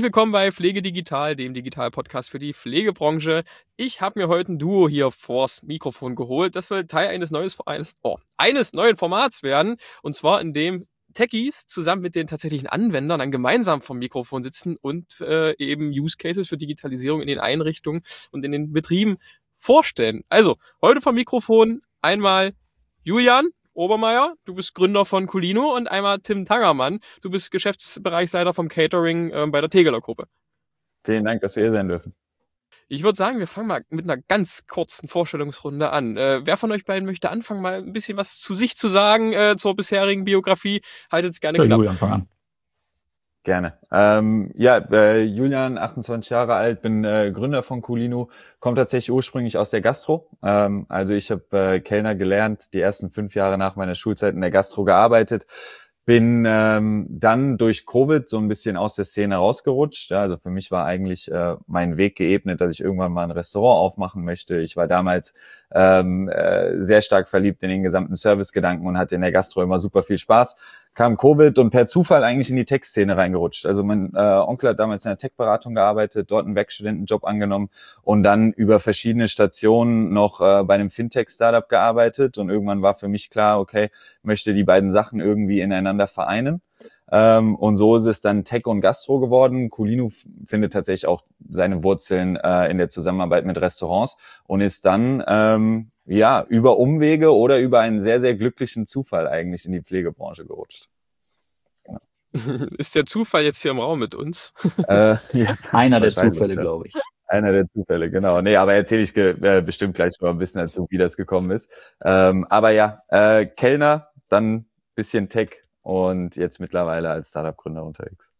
willkommen bei Pflege Digital, dem Digital-Podcast für die Pflegebranche. Ich habe mir heute ein Duo hier vors Mikrofon geholt. Das soll Teil eines neuen Formats werden. Und zwar, in dem Techies zusammen mit den tatsächlichen Anwendern dann gemeinsam vom Mikrofon sitzen und eben Use Cases für Digitalisierung in den Einrichtungen und in den Betrieben vorstellen. Also, heute vom Mikrofon einmal Julian Obermeier, du bist Gründer von Culino, und einmal Tim Tangermann, du bist Geschäftsbereichsleiter vom Catering bei der Tegeler Gruppe. Vielen Dank, dass wir hier sein dürfen. Ich würde sagen, wir fangen mal mit einer ganz kurzen Vorstellungsrunde an. Wer von euch beiden möchte anfangen, mal ein bisschen was zu sich zu sagen, zur bisherigen Biografie? Haltet es gerne knapp. Julian, fang an. Gerne. Julian, 28 Jahre alt, bin Gründer von Culino, komme tatsächlich ursprünglich aus der Gastro. Also ich habe Kellner gelernt, die ersten 5 Jahre nach meiner Schulzeit in der Gastro gearbeitet. Bin dann durch Covid so ein bisschen aus der Szene rausgerutscht. Ja, also für mich war eigentlich mein Weg geebnet, dass ich irgendwann mal ein Restaurant aufmachen möchte. Ich war damals sehr stark verliebt in den gesamten Servicegedanken und hatte in der Gastro immer super viel Spaß. Kam Covid und per Zufall eigentlich in die Tech-Szene reingerutscht. Also mein Onkel hat damals in der Tech-Beratung gearbeitet, dort einen Werkstudentenjob angenommen und dann über verschiedene Stationen noch bei einem Fintech-Startup gearbeitet. Und irgendwann war für mich klar, okay, möchte die beiden Sachen irgendwie ineinander vereinen. Und so ist es dann Tech und Gastro geworden. Culino findet tatsächlich auch seine Wurzeln in der Zusammenarbeit mit Restaurants und ist dann über Umwege oder über einen sehr, sehr glücklichen Zufall eigentlich in die Pflegebranche gerutscht. Genau. Ist der Zufall jetzt hier im Raum mit uns? Ja, einer der Zufälle, glaube ich. Einer der Zufälle, genau. Nee, aber erzähle ich bestimmt gleich mal ein bisschen dazu, wie das gekommen ist. Aber ja, Kellner, dann bisschen Tech und jetzt mittlerweile als Startup-Gründer unterwegs.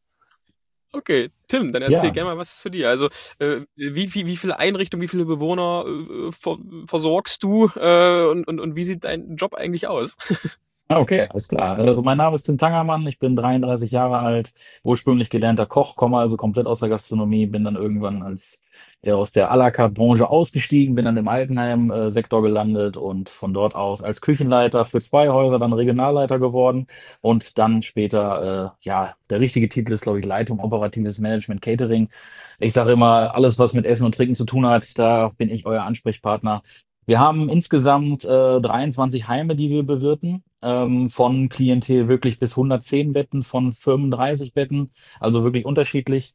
Okay, Tim, dann erzähl gerne mal was zu dir. Also wie viele Einrichtungen, wie viele Bewohner versorgst du und wie sieht dein Job eigentlich aus? Okay, alles klar. Also mein Name ist Tim Tangermann, ich bin 33 Jahre alt, ursprünglich gelernter Koch, komme also komplett aus der Gastronomie, bin dann irgendwann aus der à la carte Branche ausgestiegen, bin dann im Altenheim-Sektor gelandet und von dort aus als Küchenleiter für 2 Häuser dann Regionalleiter geworden und dann später, der richtige Titel ist, glaube ich, Leitung operatives Management Catering. Ich sage immer, alles, was mit Essen und Trinken zu tun hat, da bin ich euer Ansprechpartner. Wir haben insgesamt 23 Heime, die wir bewirten, von Klientel wirklich bis 110 Betten, von 35 Betten, also wirklich unterschiedlich,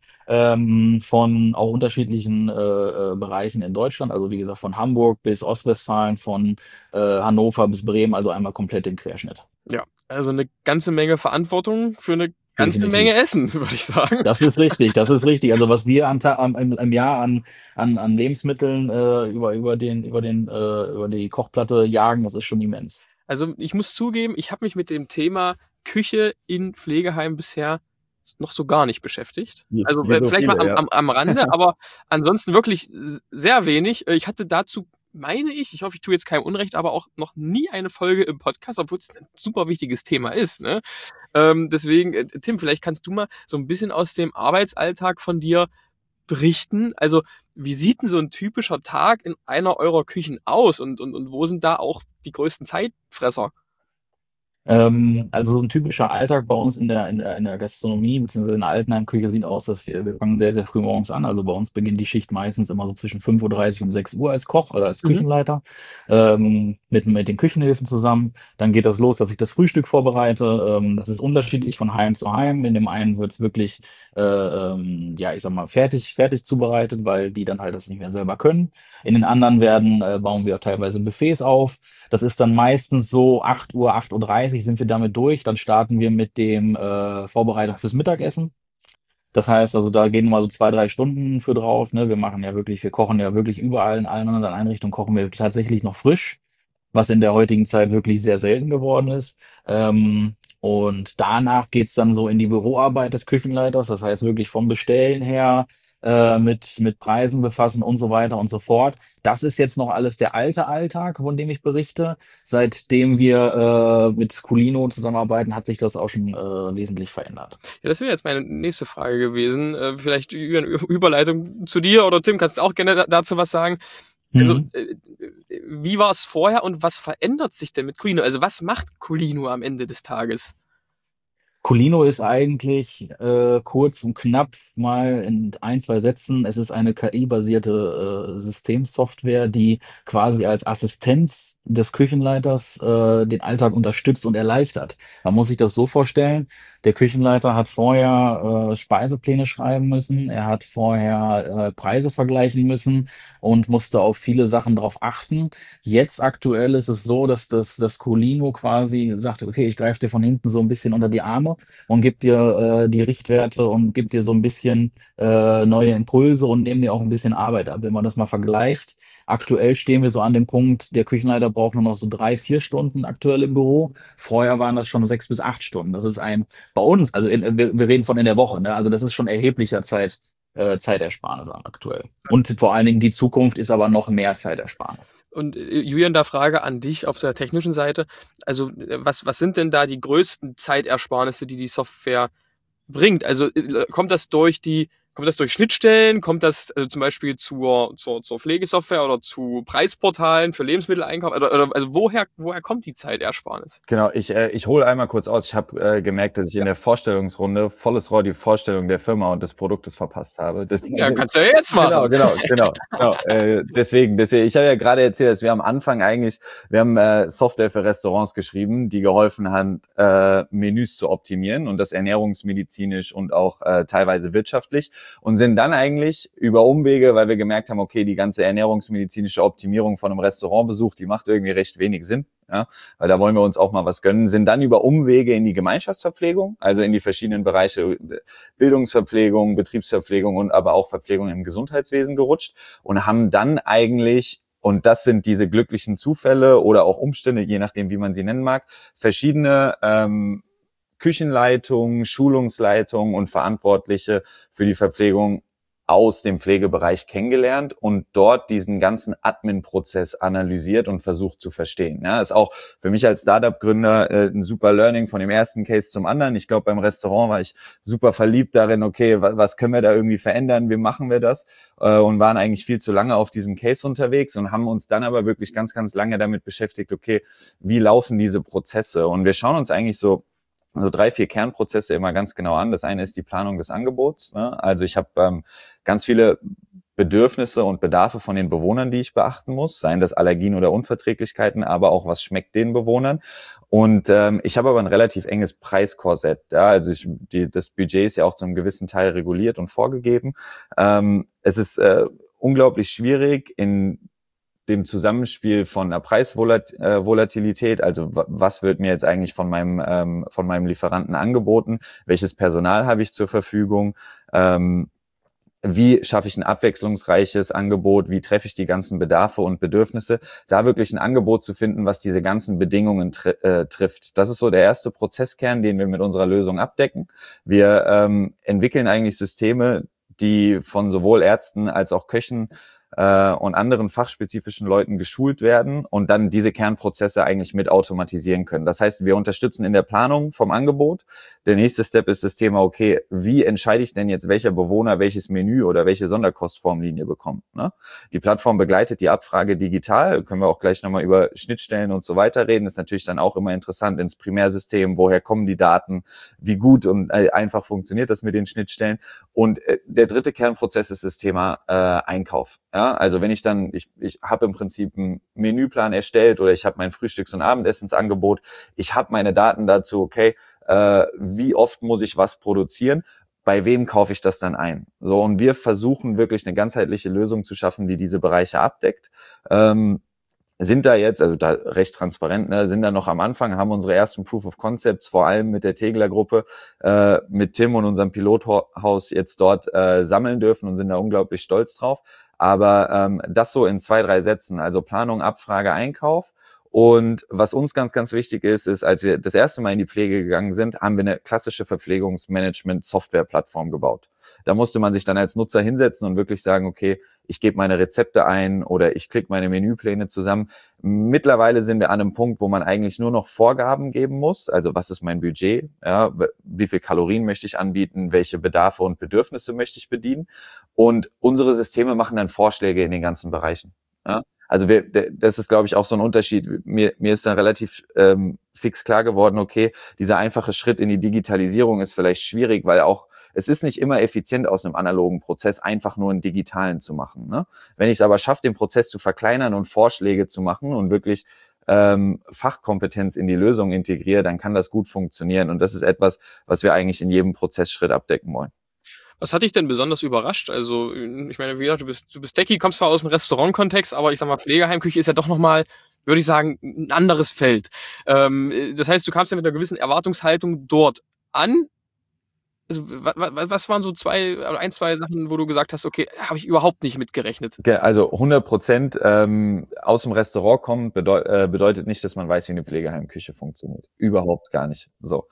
von auch unterschiedlichen Bereichen in Deutschland, also wie gesagt von Hamburg bis Ostwestfalen, von Hannover bis Bremen, also einmal komplett den Querschnitt. Ja, also eine ganze Menge Verantwortung für eine ganze Menge Essen, würde ich sagen. Das ist richtig. Also was wir im Jahr an Lebensmitteln über die Kochplatte jagen, das ist schon immens. Also ich muss zugeben, ich habe mich mit dem Thema Küche in Pflegeheimen bisher noch so gar nicht beschäftigt. Also vielleicht mal am Rande, aber ansonsten wirklich sehr wenig. Ich hatte dazu, meine ich hoffe, ich tue jetzt keinem Unrecht, aber auch noch nie eine Folge im Podcast, obwohl es ein super wichtiges Thema ist. Ne? Deswegen, Tim, vielleicht kannst du mal so ein bisschen aus dem Arbeitsalltag von dir berichten. Also wie sieht denn so ein typischer Tag in einer eurer Küchen aus und wo sind da auch die größten Zeitfresser? Also so ein typischer Alltag bei uns in der Gastronomie bzw. in der Altenheimküche sieht aus, dass wir fangen sehr, sehr früh morgens an. Also bei uns beginnt die Schicht meistens immer so zwischen 5:30 und 6 Uhr als Koch oder als Küchenleiter mit den Küchenhilfen zusammen. Dann geht das los, dass ich das Frühstück vorbereite. Das ist unterschiedlich von Heim zu Heim. In dem einen wird es wirklich, fertig zubereitet, weil die dann halt das nicht mehr selber können. In den anderen bauen wir auch teilweise Buffets auf. Das ist dann meistens so 8 Uhr, 8:30 Uhr sind wir damit durch. Dann starten wir mit dem Vorbereitung fürs Mittagessen. Das heißt, also da gehen mal so 2, 3 Stunden für drauf. Ne? Wir kochen ja wirklich überall in allen anderen Einrichtungen kochen wir tatsächlich noch frisch, was in der heutigen Zeit wirklich sehr selten geworden ist. Und danach geht's dann so in die Büroarbeit des Küchenleiters. Das heißt wirklich vom Bestellen her, mit Preisen befassen und so weiter und so fort. Das ist jetzt noch alles der alte Alltag, von dem ich berichte. Seitdem wir mit Culino zusammenarbeiten, hat sich das auch schon wesentlich verändert. Ja, das wäre jetzt meine nächste Frage gewesen. Vielleicht eine Überleitung zu dir oder Tim, kannst du auch gerne dazu was sagen? Also, wie war es vorher und was verändert sich denn mit Culino? Also, was macht Culino am Ende des Tages? Colino ist eigentlich kurz und knapp mal in ein, zwei Sätzen. Es ist eine KI-basierte Systemsoftware, die quasi als Assistenz des Küchenleiters den Alltag unterstützt und erleichtert. Man muss sich das so vorstellen, der Küchenleiter hat vorher Speisepläne schreiben müssen, er hat vorher Preise vergleichen müssen und musste auf viele Sachen drauf achten. Jetzt aktuell ist es so, dass das Colino quasi sagt, okay, ich greife dir von hinten so ein bisschen unter die Arme und gebe dir die Richtwerte und gebe dir so ein bisschen neue Impulse und nehme dir auch ein bisschen Arbeit ab. Wenn man das mal vergleicht, aktuell stehen wir so an dem Punkt, der Küchenleiter braucht nur noch so 3, 4 Stunden aktuell im Büro. Vorher waren das schon 6 bis 8 Stunden. Das ist bei uns, also wir reden von in der Woche, ne? Also das ist schon erheblicher Zeitersparnis aktuell. Und vor allen Dingen die Zukunft ist aber noch mehr Zeitersparnis. Und Julian, da Frage an dich auf der technischen Seite. Also was sind denn da die größten Zeitersparnisse, die Software bringt? Also kommt das durch Schnittstellen? Kommt das zum Beispiel zur Pflegesoftware oder zu Preisportalen für Lebensmitteleinkauf? Also woher kommt die Zeitersparnis? Genau, ich hole einmal kurz aus. Ich habe gemerkt, dass ich in der Vorstellungsrunde volles Rohr die Vorstellung der Firma und des Produktes verpasst habe. Ja, kannst du ja jetzt machen. Genau. Deswegen, ich habe ja gerade erzählt, dass wir am Anfang wir haben Software für Restaurants geschrieben, die geholfen hat, Menüs zu optimieren und das ernährungsmedizinisch und auch teilweise wirtschaftlich. Und sind dann eigentlich über Umwege, weil wir gemerkt haben, okay, die ganze ernährungsmedizinische Optimierung von einem Restaurantbesuch, die macht irgendwie recht wenig Sinn, ja, weil da wollen wir uns auch mal was gönnen, sind dann über Umwege in die Gemeinschaftsverpflegung, also in die verschiedenen Bereiche Bildungsverpflegung, Betriebsverpflegung und aber auch Verpflegung im Gesundheitswesen gerutscht und haben dann eigentlich, und das sind diese glücklichen Zufälle oder auch Umstände, je nachdem, wie man sie nennen mag, verschiedene Küchenleitungen, Schulungsleitungen und Verantwortliche für die Verpflegung aus dem Pflegebereich kennengelernt und dort diesen ganzen Admin-Prozess analysiert und versucht zu verstehen. Ja, ist auch für mich als Startup-Gründer ein super Learning von dem ersten Case zum anderen. Ich glaube, beim Restaurant war ich super verliebt darin, okay, was können wir da irgendwie verändern, wie machen wir das? Und waren eigentlich viel zu lange auf diesem Case unterwegs und haben uns dann aber wirklich ganz, ganz lange damit beschäftigt, okay, wie laufen diese Prozesse? Und wir schauen uns eigentlich so 3, 4 Kernprozesse immer ganz genau an. Das eine ist die Planung des Angebots, ne? Also ich habe ganz viele Bedürfnisse und Bedarfe von den Bewohnern, die ich beachten muss, seien das Allergien oder Unverträglichkeiten, aber auch was schmeckt den Bewohnern. Und ich habe aber ein relativ enges Preiskorsett. Ja? Also das Budget ist ja auch zu einem gewissen Teil reguliert und vorgegeben. Es ist unglaublich schwierig in dem Zusammenspiel von einer Preisvolatilität, also was wird mir jetzt eigentlich von meinem Lieferanten angeboten, welches Personal habe ich zur Verfügung, wie schaffe ich ein abwechslungsreiches Angebot, wie treffe ich die ganzen Bedarfe und Bedürfnisse, da wirklich ein Angebot zu finden, was diese ganzen Bedingungen trifft. Das ist so der erste Prozesskern, den wir mit unserer Lösung abdecken. Wir entwickeln eigentlich Systeme, die von sowohl Ärzten als auch Köchen und anderen fachspezifischen Leuten geschult werden und dann diese Kernprozesse eigentlich mit automatisieren können. Das heißt, wir unterstützen in der Planung vom Angebot. Der nächste Step ist das Thema, okay, wie entscheide ich denn jetzt, welcher Bewohner welches Menü oder welche Sonderkostformlinie bekommt, ne? Die Plattform begleitet die Abfrage digital. Können wir auch gleich nochmal über Schnittstellen und so weiter reden. Ist natürlich dann auch immer interessant ins Primärsystem. Woher kommen die Daten? Wie gut und einfach funktioniert das mit den Schnittstellen? Und der dritte Kernprozess ist das Thema Einkauf. Ja, also wenn ich habe im Prinzip einen Menüplan erstellt oder ich habe mein Frühstücks- und Abendessensangebot, ich habe meine Daten dazu, okay, wie oft muss ich was produzieren, bei wem kaufe ich das dann ein? So, und wir versuchen wirklich eine ganzheitliche Lösung zu schaffen, die diese Bereiche abdeckt. Sind da jetzt, also da recht transparent, ne, sind da noch am Anfang, haben unsere ersten Proof of Concepts, vor allem mit der Tegler-Gruppe, mit Tim und unserem Pilothaus jetzt dort sammeln dürfen und sind da unglaublich stolz drauf. Aber das so in 2, 3 Sätzen, also Planung, Abfrage, Einkauf. Und was uns ganz, ganz wichtig ist, als wir das erste Mal in die Pflege gegangen sind, haben wir eine klassische Verpflegungsmanagement-Software-Plattform gebaut. Da musste man sich dann als Nutzer hinsetzen und wirklich sagen, okay, ich gebe meine Rezepte ein oder ich klicke meine Menüpläne zusammen. Mittlerweile sind wir an einem Punkt, wo man eigentlich nur noch Vorgaben geben muss. Also was ist mein Budget? Ja, wie viel Kalorien möchte ich anbieten? Welche Bedarfe und Bedürfnisse möchte ich bedienen? Und unsere Systeme machen dann Vorschläge in den ganzen Bereichen. Ja? Also das ist, glaube ich, auch so ein Unterschied. Mir ist dann relativ fix klar geworden, okay, dieser einfache Schritt in die Digitalisierung ist vielleicht schwierig, weil auch es ist nicht immer effizient, aus einem analogen Prozess einfach nur einen digitalen zu machen. Ne? Wenn ich es aber schaffe, den Prozess zu verkleinern und Vorschläge zu machen und wirklich Fachkompetenz in die Lösung integriere, dann kann das gut funktionieren. Und das ist etwas, was wir eigentlich in jedem Prozessschritt abdecken wollen. Was hat dich denn besonders überrascht? Also, ich meine, wie gesagt, du bist Techie, kommst zwar aus dem Restaurantkontext, aber ich sag mal, Pflegeheimküche ist ja doch nochmal, würde ich sagen, ein anderes Feld. Das heißt, du kamst ja mit einer gewissen Erwartungshaltung dort an. Also, was waren so ein, zwei Sachen, wo du gesagt hast, okay, habe ich überhaupt nicht mitgerechnet? Also 100% aus dem Restaurant kommen bedeutet nicht, dass man weiß, wie eine Pflegeheimküche funktioniert. Überhaupt gar nicht. So.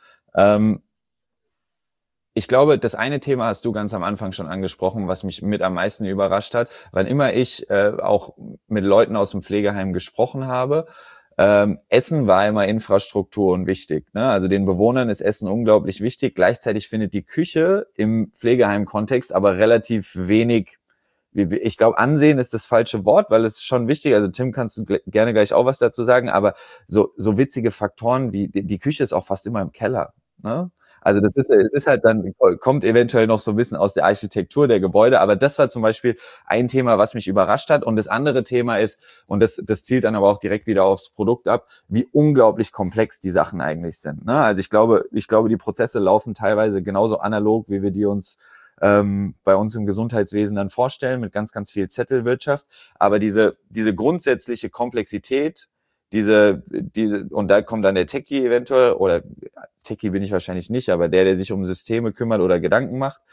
Ich glaube, das eine Thema hast du ganz am Anfang schon angesprochen, was mich mit am meisten überrascht hat. Wann immer ich auch mit Leuten aus dem Pflegeheim gesprochen habe, Essen war immer Infrastruktur und wichtig. Ne? Also den Bewohnern ist Essen unglaublich wichtig. Gleichzeitig findet die Küche im Pflegeheim-Kontext aber relativ wenig, ich glaube, Ansehen ist das falsche Wort, weil es ist schon wichtig. Also Tim, kannst du gerne gleich auch was dazu sagen, aber so witzige Faktoren wie die Küche ist auch fast immer im Keller. Ne? Also es ist halt dann, kommt eventuell noch so ein bisschen aus der Architektur der Gebäude, aber das war zum Beispiel ein Thema, was mich überrascht hat. Und das andere Thema ist, und das zielt dann aber auch direkt wieder aufs Produkt ab, wie unglaublich komplex die Sachen eigentlich sind. Ne? Also ich glaube, die Prozesse laufen teilweise genauso analog, wie wir die uns bei uns im Gesundheitswesen dann vorstellen, mit ganz, ganz viel Zettelwirtschaft. Aber diese grundsätzliche Komplexität, und da kommt dann der Techie eventuell, oder Techie bin ich wahrscheinlich nicht, aber der sich um Systeme kümmert oder Gedanken macht,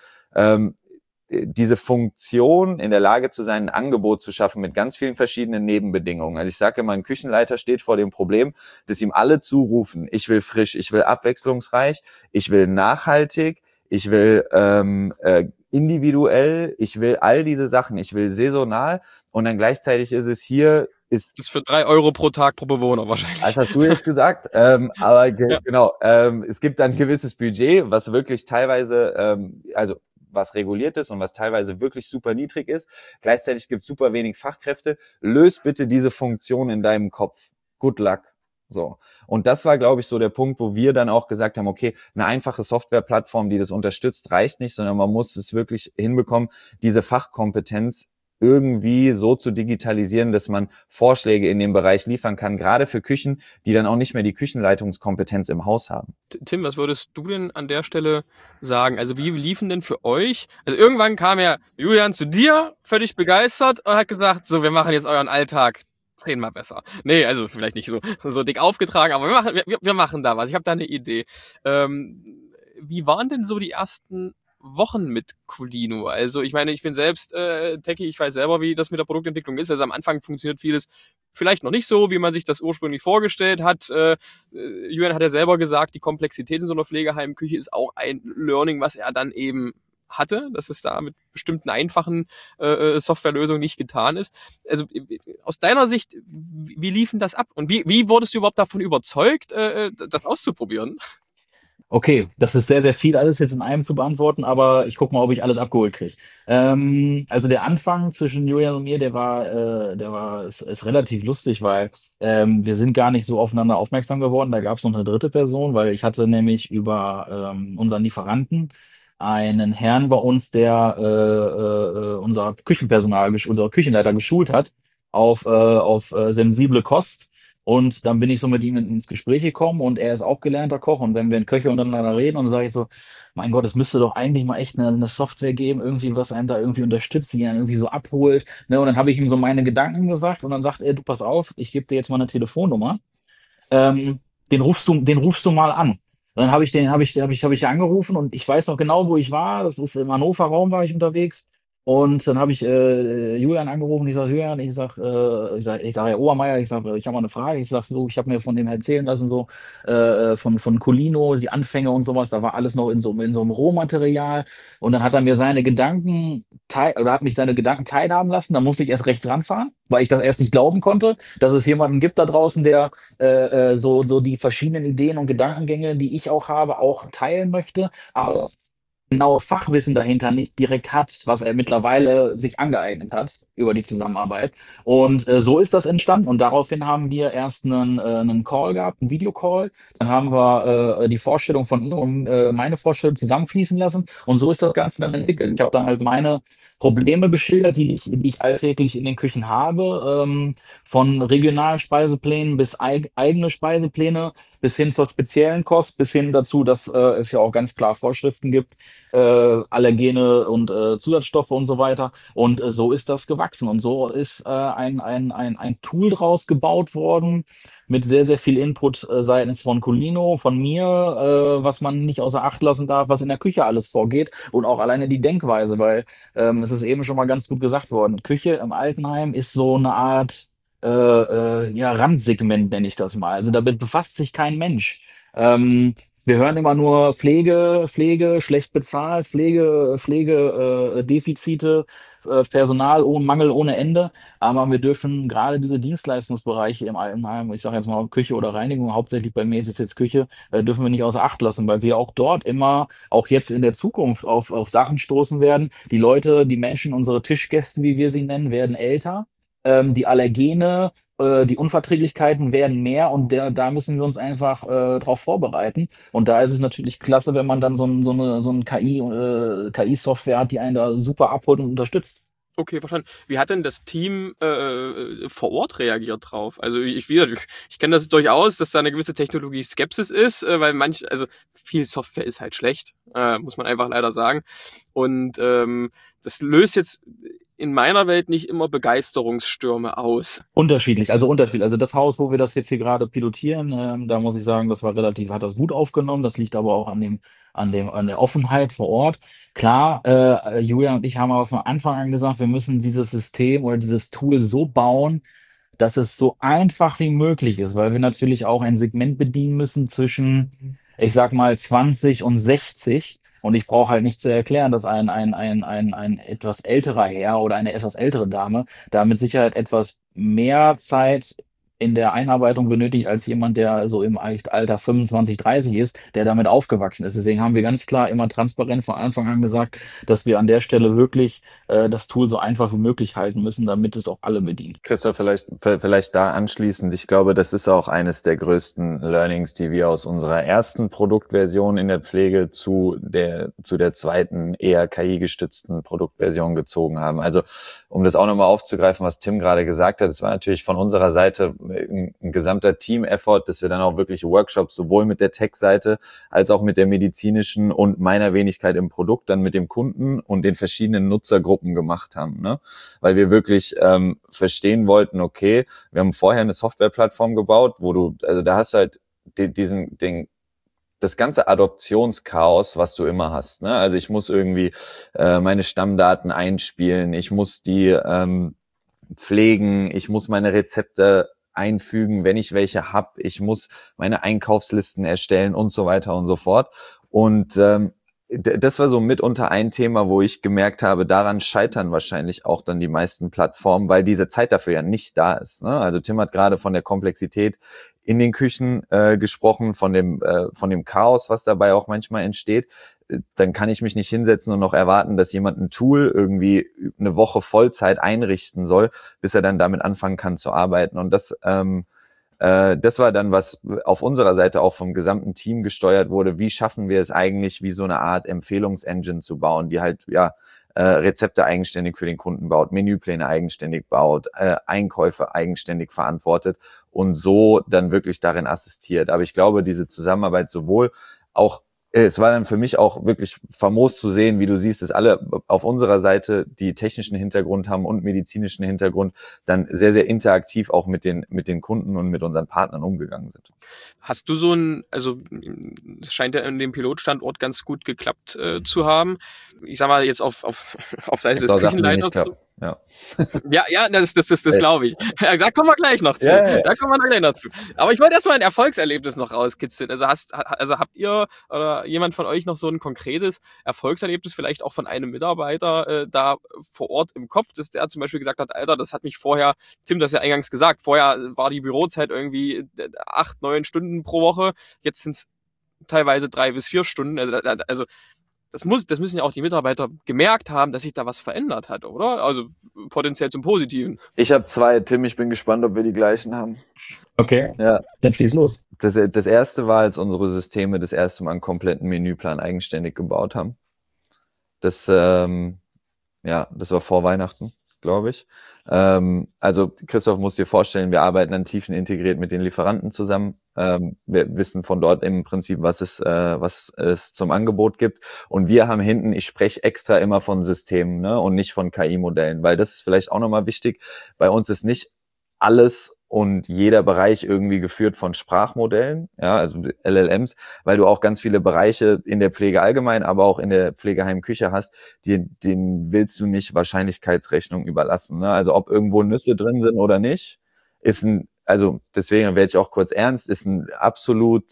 diese Funktion in der Lage zu sein, ein Angebot zu schaffen mit ganz vielen verschiedenen Nebenbedingungen. Also ich sage immer, ein Küchenleiter steht vor dem Problem, dass ihm alle zurufen, ich will frisch, ich will abwechslungsreich, ich will nachhaltig, ich will individuell, ich will all diese Sachen, ich will saisonal, und dann gleichzeitig ist es hier, das ist für 3 Euro pro Tag pro Bewohner wahrscheinlich. Das hast du jetzt gesagt, aber ja. Genau, es gibt ein gewisses Budget, was wirklich teilweise, also was reguliert ist und was teilweise wirklich super niedrig ist. Gleichzeitig gibt es super wenig Fachkräfte. Löse bitte diese Funktion in deinem Kopf. Good luck. So. Und das war, glaube ich, so der Punkt, wo wir dann auch gesagt haben, okay, eine einfache Softwareplattform, die das unterstützt, reicht nicht, sondern man muss es wirklich hinbekommen, diese Fachkompetenz irgendwie so zu digitalisieren, dass man Vorschläge in dem Bereich liefern kann, gerade für Küchen, die dann auch nicht mehr die Küchenleitungskompetenz im Haus haben. Tim, was würdest du denn an der Stelle sagen? Also wie liefen denn für euch? Also irgendwann kam ja Julian zu dir, völlig begeistert, und hat gesagt, so, wir machen jetzt euren Alltag 10-mal besser. Nee, also vielleicht nicht so dick aufgetragen, aber wir machen da was. Ich habe da eine Idee. Wie waren denn so die ersten Wochen mit Culino? Also ich meine, ich bin selbst Techie, ich weiß selber, wie das mit der Produktentwicklung ist. Also am Anfang funktioniert vieles vielleicht noch nicht so, wie man sich das ursprünglich vorgestellt hat. Julian hat ja selber gesagt, die Komplexität in so einer Pflegeheimküche ist auch ein Learning, was er dann eben hatte, dass es da mit bestimmten einfachen Softwarelösungen nicht getan ist. Also aus deiner Sicht, wie lief denn das ab? Und wie wurdest du überhaupt davon überzeugt, das auszuprobieren? Okay, das ist sehr, sehr viel alles jetzt in einem zu beantworten, aber ich gucke mal, ob ich alles abgeholt kriege. Also der Anfang zwischen Julian und mir, ist relativ lustig, weil wir sind gar nicht so aufeinander aufmerksam geworden. Da gab es noch eine dritte Person, weil ich hatte nämlich über unseren Lieferanten einen Herrn bei uns, der unser unser Küchenleiter geschult hat auf sensible Kost. Und dann bin ich so mit ihm ins Gespräch gekommen, und er ist auch gelernter Koch. Und wenn wir in Köche untereinander reden, und dann sage ich so, mein Gott, es müsste doch eigentlich mal echt eine Software geben, irgendwie, was einen da irgendwie unterstützt, die einen irgendwie so abholt. Ne? Und dann habe ich ihm so meine Gedanken gesagt, und dann sagt er, du, pass auf, ich gebe dir jetzt mal eine Telefonnummer. Den rufst du mal an. Und dann habe ich angerufen, und ich weiß noch genau, wo ich war. Das ist im Hannover Raum, war ich unterwegs. Und dann habe ich Julian angerufen. Ich sage, Julian, ich sage, Herr Obermeier, ich habe mal eine Frage. Ich sage so, ich habe mir von dem erzählen lassen, so von Culino, die Anfänge und sowas. Da war alles noch in so einem Rohmaterial. Und dann hat er mir seine Gedanken hat mich seine Gedanken teilhaben lassen. Da musste ich erst rechts ranfahren, weil ich das erst nicht glauben konnte, dass es jemanden gibt da draußen, der so die verschiedenen Ideen und Gedankengänge, die ich auch habe, auch teilen möchte. Aber genaue Fachwissen dahinter nicht direkt hat, was er mittlerweile sich angeeignet hat über die Zusammenarbeit. Und so ist das entstanden. Und daraufhin haben wir erst einen Call gehabt, einen Videocall. Dann haben wir die Vorstellung von ihm und meine Vorstellung zusammenfließen lassen. Und so ist das Ganze dann entwickelt. Ich habe dann halt meine Probleme beschildert, die ich alltäglich in den Küchen habe, von regionalen Speiseplänen bis eigene Speisepläne, bis hin zur speziellen Kost, bis hin dazu, dass es ja auch ganz klar Vorschriften gibt, Allergene und Zusatzstoffe und so weiter. Und so ist das gewachsen. Und so ist ein Tool draus gebaut worden mit sehr, sehr viel Input seitens von Culino, von mir, was man nicht außer Acht lassen darf, was in der Küche alles vorgeht und auch alleine die Denkweise, weil es ist eben schon mal ganz gut gesagt worden. Küche im Altenheim ist so eine Art ja, Randsegment, nenne ich das mal. Also damit befasst sich kein Mensch. Wir hören immer nur Pflege, schlecht bezahlt, Defizite, Personal ohne Mangel ohne Ende. Aber wir dürfen gerade diese Dienstleistungsbereiche im Altenheim, ich sage jetzt mal Küche oder Reinigung, hauptsächlich bei mir ist es jetzt Küche, dürfen wir nicht außer Acht lassen, weil wir auch dort immer, auch jetzt in der Zukunft, auf Sachen stoßen werden. Die Leute, die Menschen, unsere Tischgäste, wie wir sie nennen, werden älter. Die Allergene, die Unverträglichkeiten werden mehr und da müssen wir uns einfach drauf vorbereiten. Und da ist es natürlich klasse, wenn man dann so ein KI-Software hat, die einen da super abholt und unterstützt. Okay, verstanden. Wie hat denn das Team vor Ort reagiert drauf? Also ich kenne das durchaus, dass da eine gewisse Technologie-Skepsis ist, weil also viel Software ist halt schlecht, muss man einfach leider sagen. Und das löst jetzt in meiner Welt nicht immer Begeisterungsstürme aus. Unterschiedlich, also unterschiedlich. Also das Haus, wo wir das jetzt hier gerade pilotieren, da muss ich sagen, hat das gut aufgenommen. Das liegt aber auch an der Offenheit vor Ort. Klar, Julia und ich haben aber von Anfang an gesagt, wir müssen dieses System oder dieses Tool so bauen, dass es so einfach wie möglich ist, weil wir natürlich auch ein Segment bedienen müssen zwischen, ich sag mal, 20 und 60. Und ich brauche halt nicht zu erklären, dass ein etwas älterer Herr oder eine etwas ältere Dame da mit Sicherheit etwas mehr Zeit in der Einarbeitung benötigt als jemand, der so im Alter 25, 30 ist, der damit aufgewachsen ist. Deswegen haben wir ganz klar immer transparent von Anfang an gesagt, dass wir an der Stelle wirklich das Tool so einfach wie möglich halten müssen, damit es auch alle bedient. Christoph, vielleicht da anschließend. Ich glaube, das ist auch eines der größten Learnings, die wir aus unserer ersten Produktversion in der Pflege zu der zweiten, eher KI-gestützten Produktversion gezogen haben. Also, um das auch nochmal aufzugreifen, was Tim gerade gesagt hat, es war natürlich von unserer Seite ein gesamter Team-Effort, dass wir dann auch wirklich Workshops sowohl mit der Tech-Seite als auch mit der medizinischen und meiner Wenigkeit im Produkt dann mit dem Kunden und den verschiedenen Nutzergruppen gemacht haben, ne? Weil wir wirklich verstehen wollten, okay, wir haben vorher eine Softwareplattform gebaut, also da hast du halt das ganze Adoptionschaos, was du immer hast, ne? Also ich muss irgendwie meine Stammdaten einspielen, ich muss die pflegen, ich muss meine Rezepte einfügen, wenn ich welche hab, ich muss meine Einkaufslisten erstellen und so weiter und so fort. Und das war so mitunter ein Thema, wo ich gemerkt habe, daran scheitern wahrscheinlich auch dann die meisten Plattformen, weil diese Zeit dafür ja nicht da ist, ne? Also Tim hat gerade von der Komplexität in den Küchen gesprochen, von dem Chaos, was dabei auch manchmal entsteht. Dann kann ich mich nicht hinsetzen und noch erwarten, dass jemand ein Tool irgendwie eine Woche Vollzeit einrichten soll, bis er dann damit anfangen kann zu arbeiten. Und das war dann, was auf unserer Seite auch vom gesamten Team gesteuert wurde. Wie schaffen wir es eigentlich, wie so eine Art Empfehlungsengine zu bauen, die halt Rezepte eigenständig für den Kunden baut, Menüpläne eigenständig baut, Einkäufe eigenständig verantwortet und so dann wirklich darin assistiert. Aber ich glaube, diese Zusammenarbeit sowohl auch es war dann für mich auch wirklich famos zu sehen, wie du siehst, dass alle auf unserer Seite, die technischen Hintergrund haben und medizinischen Hintergrund, dann sehr, sehr interaktiv auch mit den Kunden und mit unseren Partnern umgegangen sind. Hast du es scheint ja in dem Pilotstandort ganz gut geklappt zu haben. Ich sag mal jetzt auf Seite des Küchenleiters. Ja, das glaube ich. Da kommen wir gleich noch zu. Da kommen wir noch gleich noch zu. Aber ich wollte erstmal ein Erfolgserlebnis noch rauskitzeln. Also habt ihr oder jemand von euch noch so ein konkretes Erfolgserlebnis, vielleicht auch von einem Mitarbeiter da vor Ort im Kopf, dass der zum Beispiel gesagt hat, Alter, das hat mich vorher, Tim, das ja eingangs gesagt, vorher war die Bürozeit irgendwie 8, 9 Stunden pro Woche, jetzt sind es teilweise 3 bis 4 Stunden. Also das müssen ja auch die Mitarbeiter gemerkt haben, dass sich da was verändert hat, oder? Also potenziell zum Positiven. Ich habe 2, Tim, ich bin gespannt, ob wir die gleichen haben. Okay, ja. Dann schieß los. Das erste war, als unsere Systeme das erste Mal einen kompletten Menüplan eigenständig gebaut haben. Das war vor Weihnachten, glaube ich. Also Christoph, muss dir vorstellen, wir arbeiten dann tiefen integriert mit den Lieferanten zusammen. Wir wissen von dort im Prinzip, was es zum Angebot gibt. Und wir haben hinten, ich spreche extra immer von Systemen, ne, und nicht von KI-Modellen, weil das ist vielleicht auch nochmal wichtig. Bei uns ist nicht alles und jeder Bereich irgendwie geführt von Sprachmodellen, ja, also LLMs, weil du auch ganz viele Bereiche in der Pflege allgemein, aber auch in der Pflegeheimküche hast, den willst du nicht Wahrscheinlichkeitsrechnung überlassen, ne? Also ob irgendwo Nüsse drin sind oder nicht, also deswegen werde ich auch kurz ernst, ist ein absolut,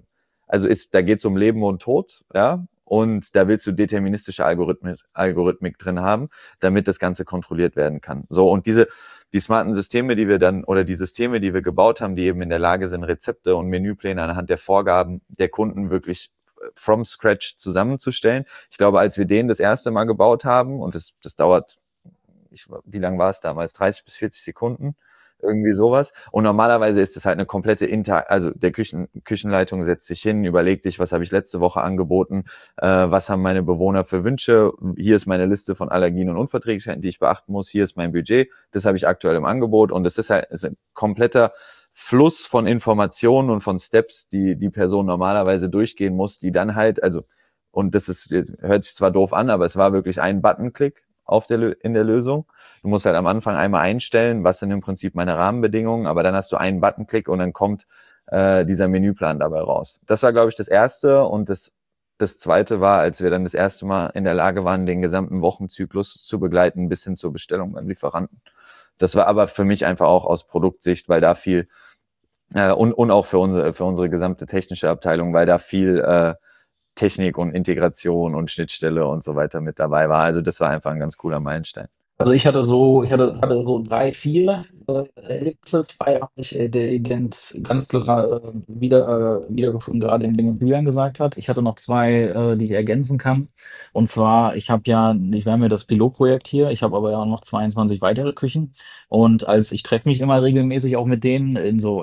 da geht es um Leben und Tod, ja, und da willst du deterministische Algorithmik drin haben, damit das Ganze kontrolliert werden kann. So, und die smarten Systeme, die Systeme, die wir gebaut haben, die eben in der Lage sind, Rezepte und Menüpläne anhand der Vorgaben der Kunden wirklich from scratch zusammenzustellen. Ich glaube, als wir den das erste Mal gebaut haben, und das dauert, wie lang war es damals? 30 bis 40 Sekunden, irgendwie sowas. Und normalerweise ist es halt eine komplette also der Küchenleitung setzt sich hin, überlegt sich, was habe ich letzte Woche angeboten, was haben meine Bewohner für Wünsche, hier ist meine Liste von Allergien und Unverträglichkeiten, die ich beachten muss, hier ist mein Budget, das habe ich aktuell im Angebot, und es ist ein kompletter Fluss von Informationen und von Steps, die Person normalerweise durchgehen muss, die dann halt, und hört sich zwar doof an, aber es war wirklich ein Buttonklick in der Lösung. Du musst halt am Anfang einmal einstellen, was sind im Prinzip meine Rahmenbedingungen, aber dann hast du einen Buttonklick und dann kommt dieser Menüplan dabei raus. Das war, glaube ich, das Erste, und das Zweite war, als wir dann das erste Mal in der Lage waren, den gesamten Wochenzyklus zu begleiten, bis hin zur Bestellung beim Lieferanten. Das war aber für mich einfach auch aus Produktsicht, weil da viel und auch für unsere gesamte technische Abteilung, weil da viel Technik und Integration und Schnittstelle und so weiter mit dabei war. Also das war einfach ein ganz cooler Meilenstein. Also ich hatte so 3, 4 Erlebnisse. 2 hat sich der Agent ganz klar wiedergefunden, gerade in dem, was Julian gesagt hat. Ich hatte noch 2, die ich ergänzen kann. Und zwar, wir haben ja das Pilotprojekt hier, ich habe aber ja auch noch 22 weitere Küchen. Und ich treffe mich immer regelmäßig auch mit denen in so,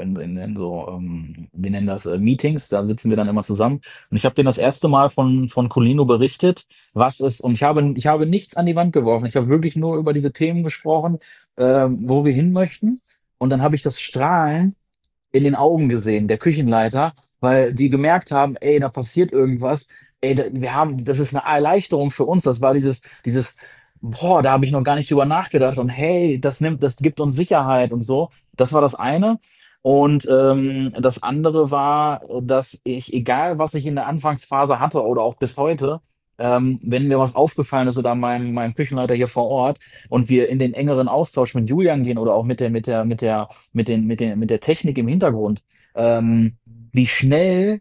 wir nennen das Meetings, da sitzen wir dann immer zusammen. Und ich habe denen das erste Mal von Culino berichtet, und ich habe nichts an die Wand geworfen. Ich habe wirklich nur über diese Themen gesprochen, wo wir hin möchten. Und dann habe ich das Strahlen in den Augen gesehen, der Küchenleiter, weil die gemerkt haben, ey, da passiert irgendwas. Ey, das ist eine Erleichterung für uns. Das war dieses, boah, da habe ich noch gar nicht drüber nachgedacht. Und hey, das gibt uns Sicherheit und so. Das war das eine. Und das andere war, dass ich, egal was ich in der Anfangsphase hatte oder auch bis heute, wenn mir was aufgefallen ist oder meinem Küchenleiter hier vor Ort und wir in den engeren Austausch mit Julian gehen oder auch mit der Technik im Hintergrund, wie schnell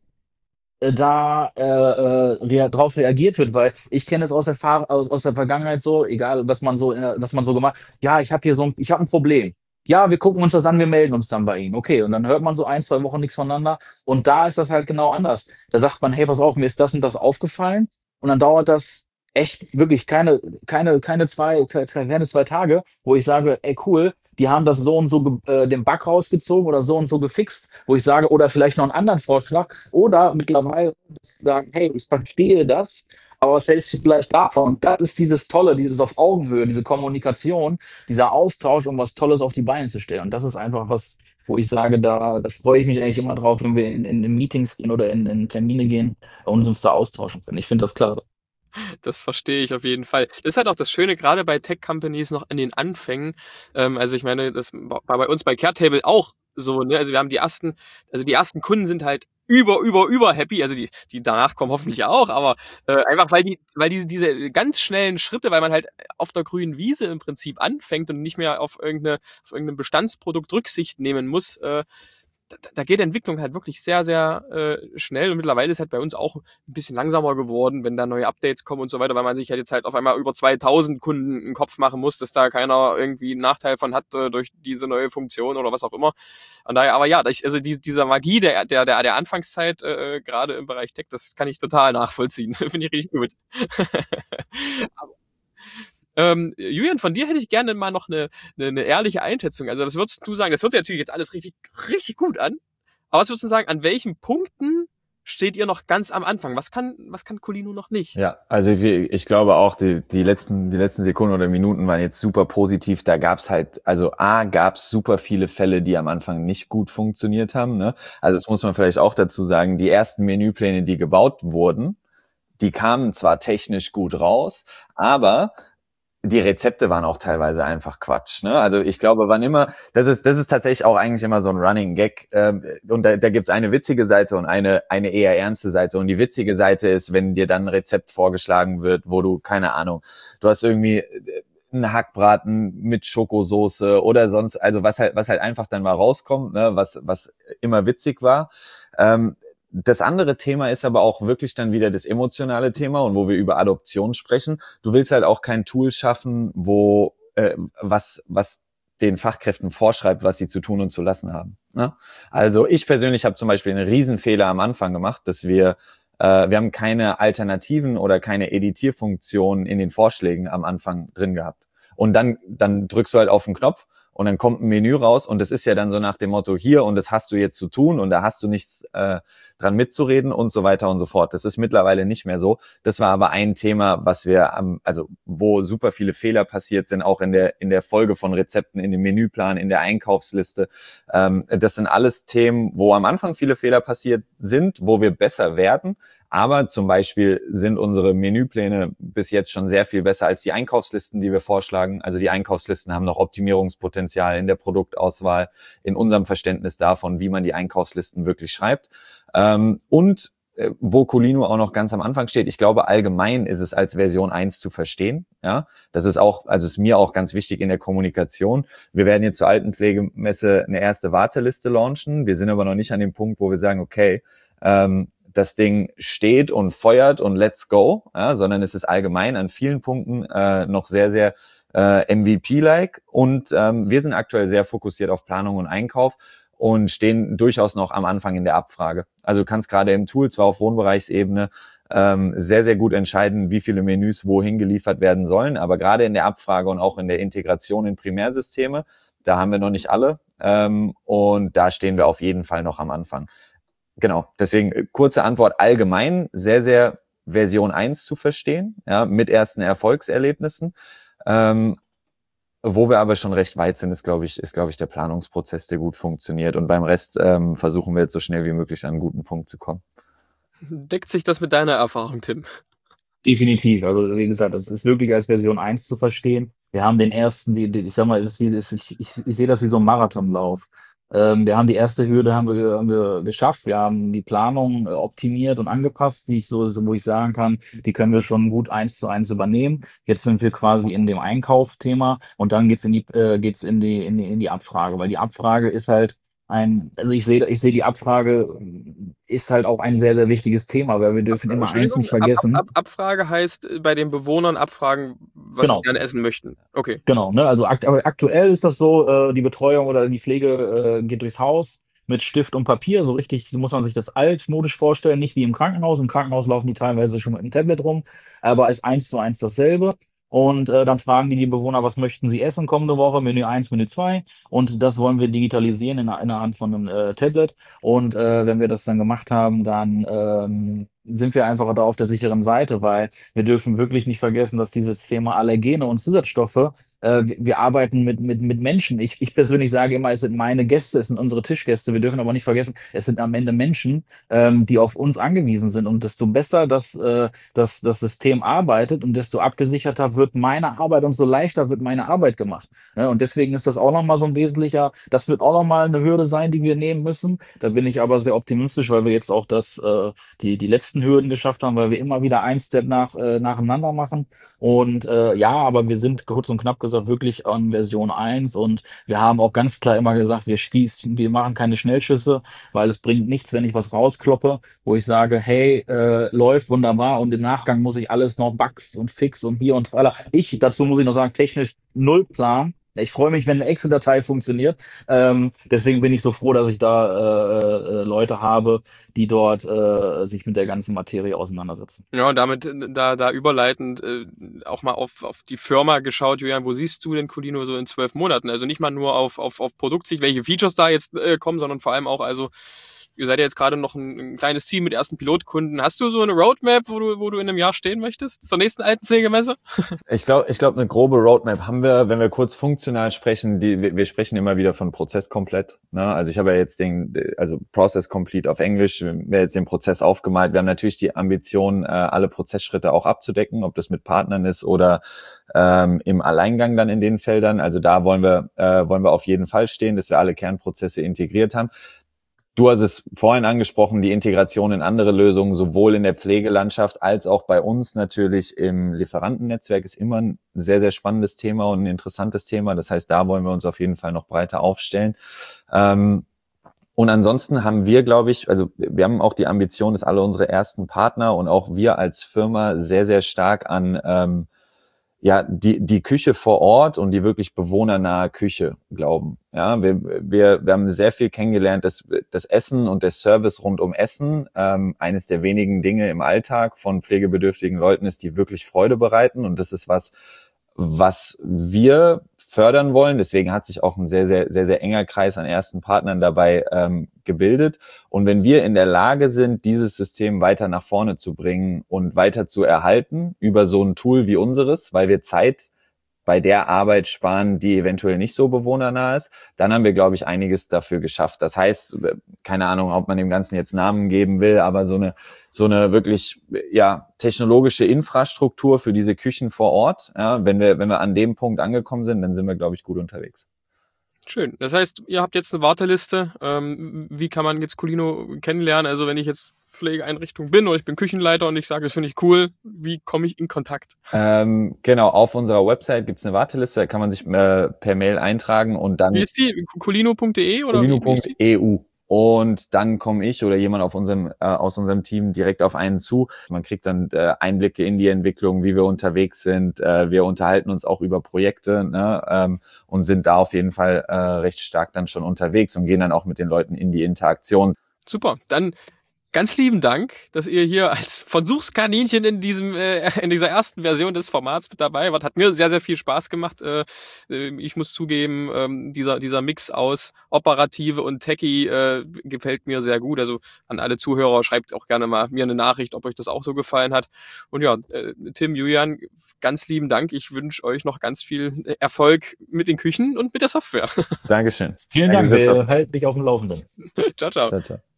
drauf reagiert wird, weil ich kenne es aus der Vergangenheit so, egal was man so gemacht, ja, ich habe ein Problem. Ja, wir gucken uns das an, wir melden uns dann bei Ihnen. Okay, und dann hört man so 1, 2 Wochen nichts voneinander. Und da ist das halt genau anders. Da sagt man, hey, pass auf, mir ist das und das aufgefallen. Und dann dauert das echt wirklich keine 2 Tage, wo ich sage, ey, cool, die haben das so und so den Bug rausgezogen oder so und so gefixt, wo ich sage, oder vielleicht noch einen anderen Vorschlag, oder mittlerweile sagen, hey, ich verstehe das, aber was hältst du vielleicht davon? Und das ist dieses Tolle, dieses auf Augenhöhe, diese Kommunikation, dieser Austausch, um was Tolles auf die Beine zu stellen. Und das ist einfach was, wo ich sage, da freue ich mich eigentlich immer drauf, wenn wir in Meetings gehen oder in Termine gehen und uns da austauschen können. Ich finde das klasse. Das verstehe ich auf jeden Fall. Das ist halt auch das Schöne, gerade bei Tech-Companies noch an den Anfängen. Also ich meine, das war bei uns bei Caretable auch so, ne? Also wir haben die ersten Kunden sind halt über happy, also die danach kommen hoffentlich auch, aber einfach weil diese ganz schnellen Schritte, weil man halt auf der grünen Wiese im Prinzip anfängt und nicht mehr auf irgendeinem Bestandsprodukt Rücksicht nehmen muss, da geht die Entwicklung halt wirklich sehr, sehr schnell und mittlerweile ist halt bei uns auch ein bisschen langsamer geworden, wenn da neue Updates kommen und so weiter, weil man sich halt jetzt halt auf einmal über 2000 Kunden einen Kopf machen muss, dass da keiner irgendwie einen Nachteil von hat durch diese neue Funktion oder was auch immer. Von daher, aber ja, also dieser Magie der Anfangszeit, gerade im Bereich Tech, das kann ich total nachvollziehen. Finde ich richtig gut. Julian, von dir hätte ich gerne mal noch eine ehrliche Einschätzung. Also was würdest du sagen? Das hört sich natürlich jetzt alles richtig, richtig gut an. Aber was würdest du sagen, an welchen Punkten steht ihr noch ganz am Anfang? Was kann Colino noch nicht? Ja, also ich glaube auch, die letzten Sekunden oder Minuten waren jetzt super positiv. Da gab's super viele Fälle, die am Anfang nicht gut funktioniert haben, ne? Also das muss man vielleicht auch dazu sagen. Die ersten Menüpläne, die gebaut wurden, die kamen zwar technisch gut raus, aber die Rezepte waren auch teilweise einfach Quatsch, ne? Also ich glaube, das ist tatsächlich auch eigentlich immer so ein Running Gag, und da gibt's eine witzige Seite und eine eher ernste Seite, und die witzige Seite ist, wenn dir dann ein Rezept vorgeschlagen wird, wo du, keine Ahnung, du hast irgendwie einen Hackbraten mit Schokosoße oder sonst, also was halt einfach dann mal rauskommt, ne, was immer witzig war. Das andere Thema ist aber auch wirklich dann wieder das emotionale Thema, und wo wir über Adoption sprechen. Du willst halt auch kein Tool schaffen, wo was den Fachkräften vorschreibt, was sie zu tun und zu lassen haben, ne? Also ich persönlich habe zum Beispiel einen Riesenfehler am Anfang gemacht, dass wir haben keine Alternativen oder keine Editierfunktionen in den Vorschlägen am Anfang drin gehabt. Und dann drückst du halt auf den Knopf und dann kommt ein Menü raus, und das ist ja dann so nach dem Motto hier, und das hast du jetzt zu tun und da hast du nichts dran mitzureden und so weiter und so fort. Das ist mittlerweile nicht mehr so. Das war aber ein Thema, was wir wo super viele Fehler passiert sind, auch in der Folge von Rezepten, in dem Menüplan, in der Einkaufsliste. Das sind alles Themen, wo am Anfang viele Fehler passiert sind, wo wir besser werden. Aber zum Beispiel sind unsere Menüpläne bis jetzt schon sehr viel besser als die Einkaufslisten, die wir vorschlagen. Also die Einkaufslisten haben noch Optimierungspotenzial in der Produktauswahl, in unserem Verständnis davon, wie man die Einkaufslisten wirklich schreibt. Und wo Colino auch noch ganz am Anfang steht, ich glaube, allgemein ist es als Version 1 zu verstehen. Ja, das ist auch, also ist mir auch ganz wichtig in der Kommunikation. Wir werden jetzt zur Altenpflegemesse eine erste Warteliste launchen. Wir sind aber noch nicht an dem Punkt, wo wir sagen, okay, das Ding steht und feuert und let's go, ja, sondern es ist allgemein an vielen Punkten noch sehr, sehr MVP-like, und wir sind aktuell sehr fokussiert auf Planung und Einkauf und stehen durchaus noch am Anfang in der Abfrage. Also du kannst gerade im Tool, zwar auf Wohnbereichsebene, sehr, sehr gut entscheiden, wie viele Menüs wohin geliefert werden sollen, aber gerade in der Abfrage und auch in der Integration in Primärsysteme, da haben wir noch nicht alle, und da stehen wir auf jeden Fall noch am Anfang. Genau, deswegen kurze Antwort: allgemein sehr, sehr Version 1 zu verstehen, ja, mit ersten Erfolgserlebnissen. Wo wir aber schon recht weit sind, ist, glaube ich, der Planungsprozess, der gut funktioniert. Und beim Rest versuchen wir jetzt so schnell wie möglich an einen guten Punkt zu kommen. Deckt sich das mit deiner Erfahrung, Tim? Definitiv. Also wie gesagt, das ist wirklich als Version 1 zu verstehen. Wir haben den ersten, ich sag mal, ich sehe das wie so ein Marathonlauf. Wir haben die erste Hürde haben wir geschafft. Wir haben die Planung optimiert und angepasst, wo ich sagen kann, die können wir schon gut 1:1 übernehmen. Jetzt sind wir quasi in dem Einkaufsthema, und dann geht's in die Abfrage, weil die Abfrage ist halt ich sehe die Abfrage ist halt auch ein sehr, sehr wichtiges Thema, weil wir dürfen immer eins nicht vergessen. Abfrage heißt bei den Bewohnern abfragen, was sie gerne essen möchten. Okay. Genau, ne? Also aktuell ist das so, die Betreuung oder die Pflege geht durchs Haus mit Stift und Papier. So richtig muss man sich das altmodisch vorstellen, nicht wie im Krankenhaus. Im Krankenhaus laufen die teilweise schon mit dem Tablet rum, aber ist 1:1 dasselbe. Und dann fragen die Bewohner, was möchten sie essen kommende Woche, Menü 1, Menü 2. Und das wollen wir digitalisieren in der Hand von einem Tablet. Und wenn wir das dann gemacht haben, dann sind wir einfach da auf der sicheren Seite, weil wir dürfen wirklich nicht vergessen, dass dieses Thema Allergene und Zusatzstoffe, wir arbeiten mit Menschen. Ich persönlich sage immer, es sind meine Gäste, es sind unsere Tischgäste. Wir dürfen aber nicht vergessen, es sind am Ende Menschen, die auf uns angewiesen sind. Und desto besser das System arbeitet und desto abgesicherter wird meine Arbeit und so leichter wird meine Arbeit gemacht. Ne? Und deswegen ist das auch nochmal so ein das wird auch nochmal eine Hürde sein, die wir nehmen müssen. Da bin ich aber sehr optimistisch, weil wir jetzt auch die letzten ersten Hürden geschafft haben, weil wir immer wieder ein Step nacheinander machen. Und ja, aber wir sind kurz und knapp gesagt wirklich an Version 1 und wir haben auch ganz klar immer gesagt, wir machen keine Schnellschüsse, weil es bringt nichts, wenn ich was rauskloppe, wo ich sage, hey, läuft wunderbar und im Nachgang muss ich alles noch Bugs und Fix und hier und tralala. Dazu muss ich noch sagen, technisch null Plan. Ich freue mich, wenn eine Excel-Datei funktioniert. Deswegen bin ich so froh, dass ich da Leute habe, die dort sich mit der ganzen Materie auseinandersetzen. Ja, und damit da überleitend auch mal auf die Firma geschaut, Julian, wo siehst du denn Qolino so in 12 Monaten? Also nicht mal nur auf Produktsicht, welche Features da jetzt kommen, sondern vor allem auch, also ihr seid ja jetzt gerade noch ein kleines Team mit ersten Pilotkunden. Hast du so eine Roadmap, wo du in einem Jahr stehen möchtest? Zur nächsten Altenpflegemesse? Ich glaube, eine grobe Roadmap haben wir, wenn wir kurz funktional sprechen. Wir sprechen immer wieder von Prozess komplett. Ne? Also ich habe ja jetzt Process Complete auf Englisch, wir jetzt den Prozess aufgemalt. Wir haben natürlich die Ambition, alle Prozessschritte auch abzudecken, ob das mit Partnern ist oder im Alleingang dann in den Feldern. Also da wollen wir auf jeden Fall stehen, dass wir alle Kernprozesse integriert haben. Du hast es vorhin angesprochen, die Integration in andere Lösungen, sowohl in der Pflegelandschaft als auch bei uns natürlich im Lieferantennetzwerk, ist immer ein sehr, sehr spannendes Thema und ein interessantes Thema. Das heißt, da wollen wir uns auf jeden Fall noch breiter aufstellen. Und ansonsten haben wir, glaube ich, also wir haben auch die Ambition, dass alle unsere ersten Partner und auch wir als Firma sehr, sehr stark an die Küche vor Ort und die wirklich bewohnernahe Küche glauben. Ja, wir haben sehr viel kennengelernt, dass das Essen und der Service rund um Essen eines der wenigen Dinge im Alltag von pflegebedürftigen Leuten ist, die wirklich Freude bereiten. Und das ist was wir fördern wollen. Deswegen hat sich auch ein sehr, sehr, sehr, sehr enger Kreis an ersten Partnern dabei gebildet. Und wenn wir in der Lage sind, dieses System weiter nach vorne zu bringen und weiter zu erhalten über so ein Tool wie unseres, weil wir Zeit bei der Arbeit sparen, die eventuell nicht so bewohnernah ist, dann haben wir, glaube ich, einiges dafür geschafft. Das heißt, keine Ahnung, ob man dem Ganzen jetzt Namen geben will, aber so eine wirklich technologische Infrastruktur für diese Küchen vor Ort. Ja, wenn wir an dem Punkt angekommen sind, dann sind wir, glaube ich, gut unterwegs. Schön. Das heißt, ihr habt jetzt eine Warteliste. Wie kann man jetzt Qolino kennenlernen? Also wenn ich jetzt Pflegeeinrichtung bin oder ich bin Küchenleiter und ich sage, das finde ich cool, wie komme ich in Kontakt? Genau, auf unserer Website gibt's eine Warteliste, da kann man sich per Mail eintragen und dann... Wie ist die? Qolino.de oder Qolino.eu. Und dann komme ich oder jemand aus unserem Team direkt auf einen zu. Man kriegt dann Einblicke in die Entwicklung, wie wir unterwegs sind. Wir unterhalten uns auch über Projekte, ne, und sind da auf jeden Fall recht stark dann schon unterwegs und gehen dann auch mit den Leuten in die Interaktion. Super, dann ganz lieben Dank, dass ihr hier als Versuchskaninchen in dieser ersten Version des Formats mit dabei wart. Hat mir sehr, sehr viel Spaß gemacht. Ich muss zugeben, dieser Mix aus Operative und Techie gefällt mir sehr gut. Also an alle Zuhörer, schreibt auch gerne mal mir eine Nachricht, ob euch das auch so gefallen hat. Und ja, Tim, Julian, ganz lieben Dank. Ich wünsche euch noch ganz viel Erfolg mit den Küchen und mit der Software. Dankeschön. Vielen Dank, wir halten dich auf dem Laufenden. Ciao, ciao. Ciao, ciao.